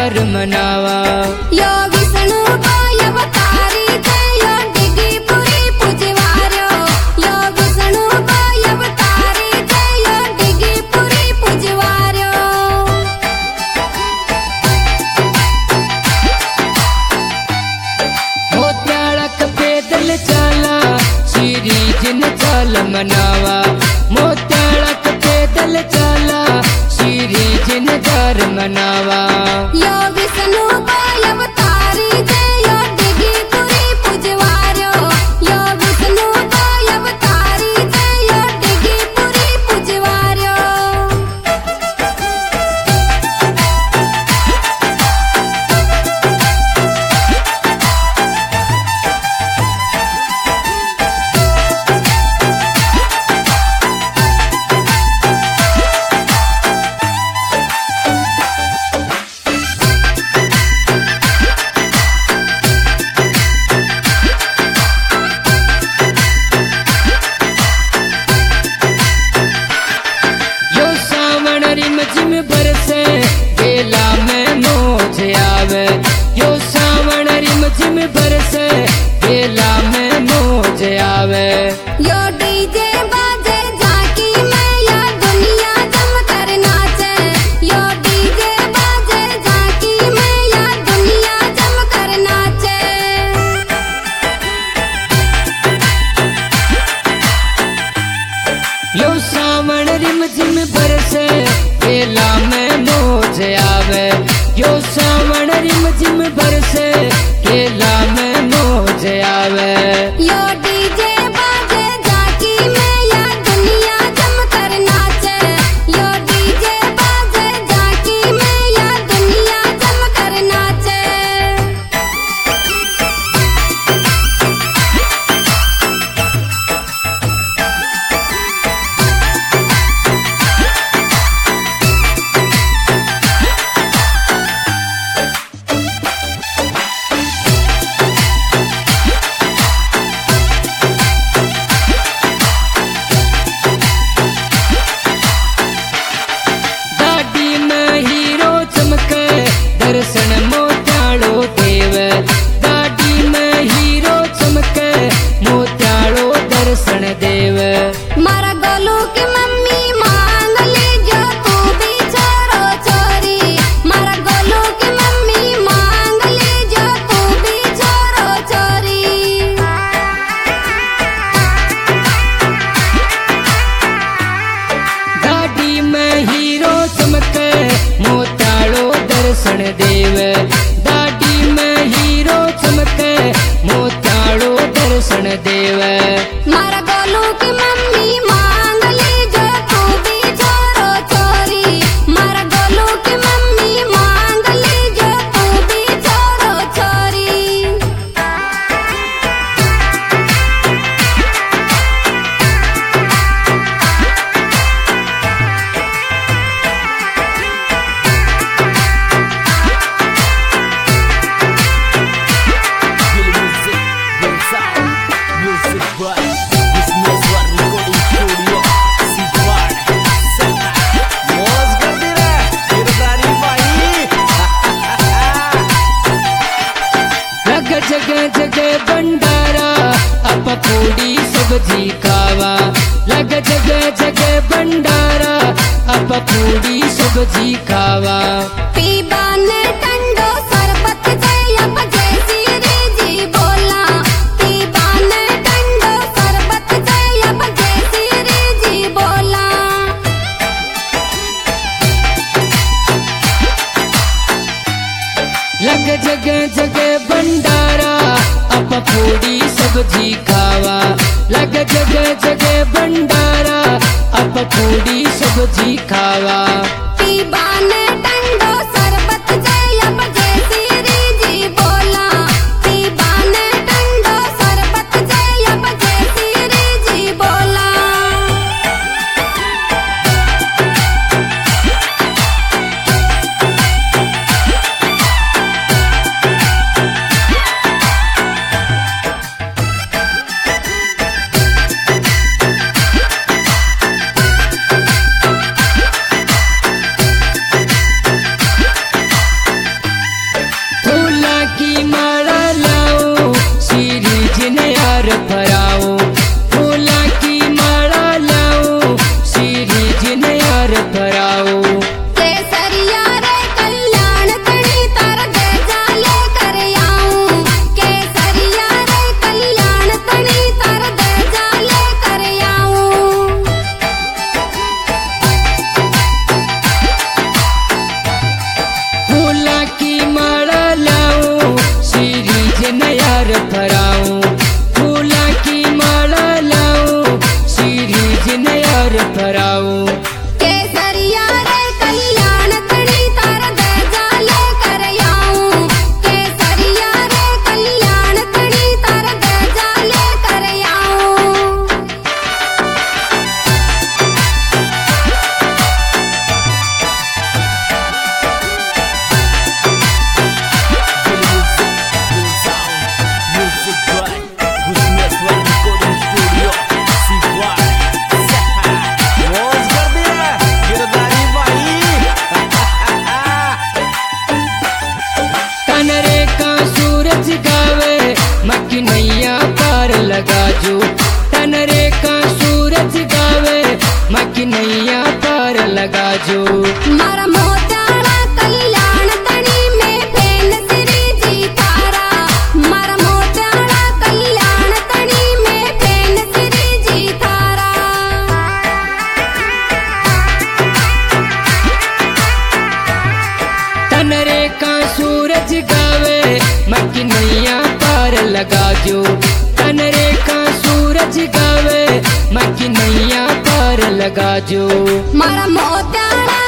दीदार मनावा। यो विष्णु को अवतारी थे यो डिगी पुरी पूजवार्यो। यो विष्णु को अवतारी थे यो डिगी पुरी पूजवार्यो। मोत्याळक पैदल चाला श्री जिन चाल मनावा। मोत्याळक पैदल चाला श्री जिन दार मनावा। यो विष्णु को अवतारी थे यो डिगी पुरी पूजवार्यो। यो विष्णु को अवतारी थे यो डिगी पुरी पूजवार्यो। यो सावन रिम झिम बरसे बेला में मौज आवे। यो सावन रिम झिम बरसे बेला में मौज आवे। यो डीजे बाजे झांकी में या दुनिया जमकर नाचे। यो डीजे बाजे झांकी में या दुनिया जमकर नाचे। यो सावन रिम झिम बरसे बेला में मौज आवे। यो सावन रिम झिम बरसे बेला में मौज आवे। यो डीजे बाजे झांकी में या दुनिया जमकर नाचे। यो डीजे बाजे झांकी में या दुनिया जमकर नाचे। दाढ़ी में हीरो चमके दर्शन मोत्याळो देव। दाढ़ी में हीरो चमके मोत्याळो दर्शन देव। मारा गोलू की मम्मी मांग ली जो तू भी छोरो छोरी। मारा गोलू की मम्मी मांग ली जो तू भी छोरो छोरी। दाढ़ी में हीरो चमके मोत्याळो दर्शन देव। दाढ़ी में हीरो चमके मोत्याळो दर्शन देव। मारा गोलू की मम्मी मांग ली जो तू भी छोरो छोरी। मारा गोलू की मम्मी मांग ली जो तू भी छोरो छोरी। लग जगह जगह भंडारा अब पूड़ी सब्जी खावा। लग जगह जगह भंडारा अब पूड़ी सब्जी खावा। पीबा ने ठंडो शरबत जय अब जैसी रे जी बोला। पीबा ने ठंडो शरबत जय अब जैसी रे जी बोला। लग जगह जगह भंडारा अब पूड़ी सब्जी खावा। लग जगह जगह भंडारा अब पूड़ी सब्जी खावा। पीबा ने ठंडो शरबत जय अब जैसी रे जी बोला। पीबा ने ठंडो शरबत जय अब जैसी रे जी बोला। फराऊं फूला की माला लाऊं श्री जी ने यार फराऊं केसरिया रे कल्याण तणी तार गजा लेकर आऊं केसरिया रे कल्याण तणी तार गजा लेकर आऊं फूला की माला लाऊं श्री जी ने यार फराऊं फूला की माला लाऊं श्री जी ने यार फराऊं केसरिया रे कल्याण तणी तार गजा लेकर आऊं केसरिया रे कल्याण तणी तार गजा लेकर आऊं Music by Husnet One Recording Studio Siwar Moz कर दिया गिरदारी भाई तनरे का सूरज गावे मक्की नैया पार लगा जो तनरे का सूरज गावे मक्की नैया पार लगा जो मारा मोतारा कल्याण तणी में फेन श्री जी तारा मारा मोतारा कल्याण तणी में फेन श्री जी तारा तनरे का सूरज गावे मक्की नैया पार लगा जो तनरे का सूरज गावे मक्की नैया पार लगा जो मारा मोतारा